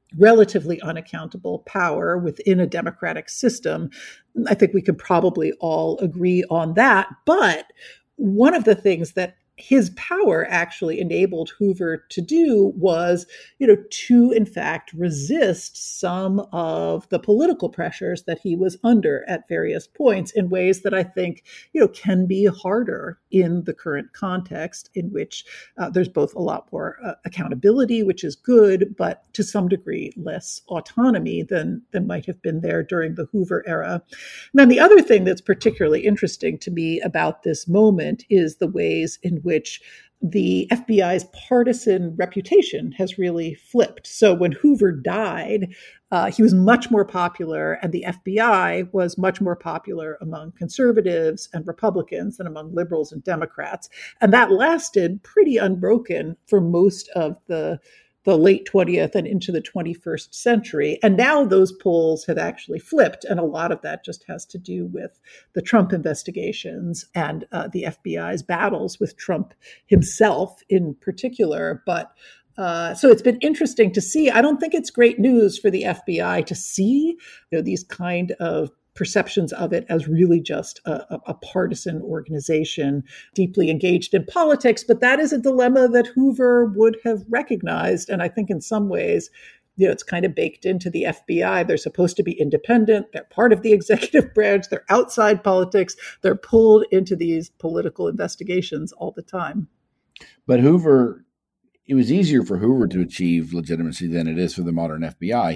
relatively unaccountable power within a democratic system. I think we can probably all agree on that. But one of the things that his power actually enabled Hoover to do was, to in fact resist some of the political pressures that he was under at various points in ways that I think, can be harder in the current context in which there's both a lot more accountability, which is good, but to some degree less autonomy than might have been there during the Hoover era. And then the other thing that's particularly interesting to me about this moment is the ways in which the FBI's partisan reputation has really flipped. So when Hoover died, he was much more popular, and the FBI was much more popular among conservatives and Republicans than among liberals and Democrats. And that lasted pretty unbroken for most of the late 20th and into the 21st century. And now those polls have actually flipped. And a lot of that just has to do with the Trump investigations and the FBI's battles with Trump himself in particular. But so it's been interesting to see. I don't think it's great news for the FBI to see, these kind of perceptions of it as really just a partisan organization deeply engaged in politics. But that is a dilemma that Hoover would have recognized. And I think in some ways, it's kind of baked into the FBI. They're supposed to be independent. They're part of the executive branch. They're outside politics. They're pulled into these political investigations all the time. But Hoover, it was easier for Hoover to achieve legitimacy than it is for the modern FBI.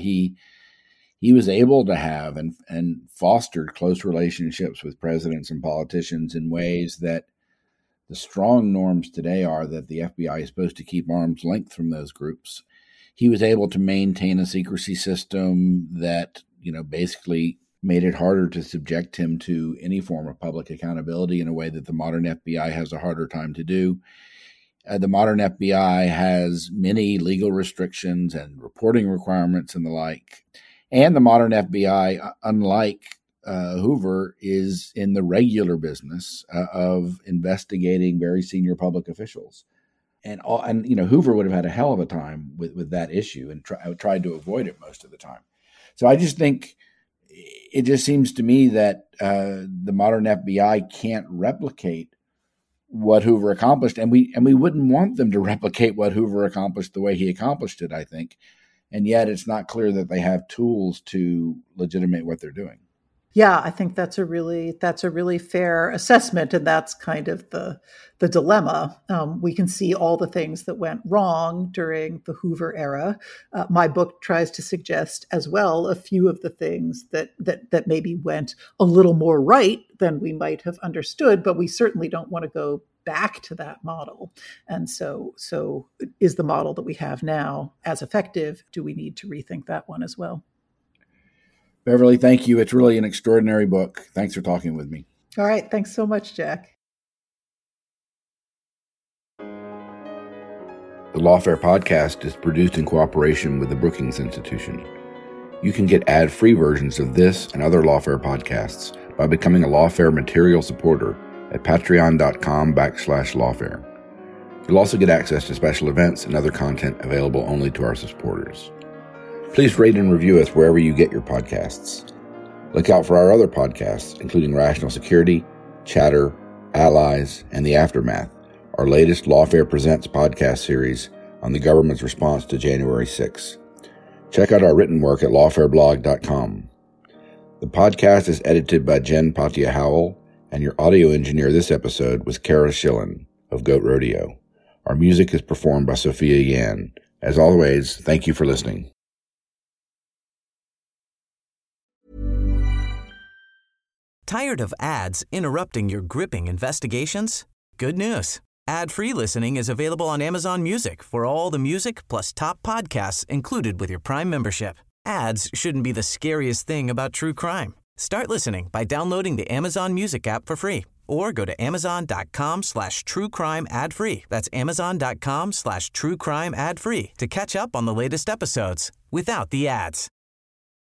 He was able to have and fostered close relationships with presidents and politicians in ways that the strong norms today are that the FBI is supposed to keep arm's length from those groups. He was able to maintain a secrecy system that, basically made it harder to subject him to any form of public accountability in a way that the modern FBI has a harder time to do. The modern FBI has many legal restrictions and reporting requirements and the like. And the modern FBI, unlike Hoover, is in the regular business of investigating very senior public officials. And Hoover would have had a hell of a time with that issue and tried to avoid it most of the time. So I just think it just seems to me that the modern FBI can't replicate what Hoover accomplished, and we wouldn't want them to replicate what Hoover accomplished the way he accomplished it, I think. And yet it's not clear that they have tools to legitimate what they're doing. Yeah, I think that's a really fair assessment, and that's kind of the dilemma. We can see all the things that went wrong during the Hoover era. My book tries to suggest as well a few of the things that maybe went a little more right than we might have understood, but we certainly don't want to go back to that model. And so is the model that we have now as effective? Do we need to rethink that one as well? Beverly, thank you. It's really an extraordinary book. Thanks for talking with me. All right. Thanks so much, Jack. The Lawfare podcast is produced in cooperation with the Brookings Institution. You can get ad-free versions of this and other Lawfare podcasts by becoming a Lawfare material supporter at patreon.com/lawfare. You'll also get access to special events and other content available only to our supporters. Please rate and review us wherever you get your podcasts. Look out for our other podcasts, including Rational Security, Chatter, Allies, and The Aftermath, our latest Lawfare Presents podcast series on the government's response to January 6th. Check out our written work at lawfareblog.com. The podcast is edited by Jen Patia Howell, and your audio engineer this episode was Kara Schillen of Goat Rodeo. Our music is performed by Sophia Yan. As always, thank you for listening. Tired of ads interrupting your gripping investigations? Good news. Ad-free listening is available on Amazon Music for all the music plus top podcasts included with your Prime membership. Ads shouldn't be the scariest thing about true crime. Start listening by downloading the Amazon Music app for free or go to amazon.com/truecrime ad-free. That's amazon.com/truecrime ad-free to catch up on the latest episodes without the ads.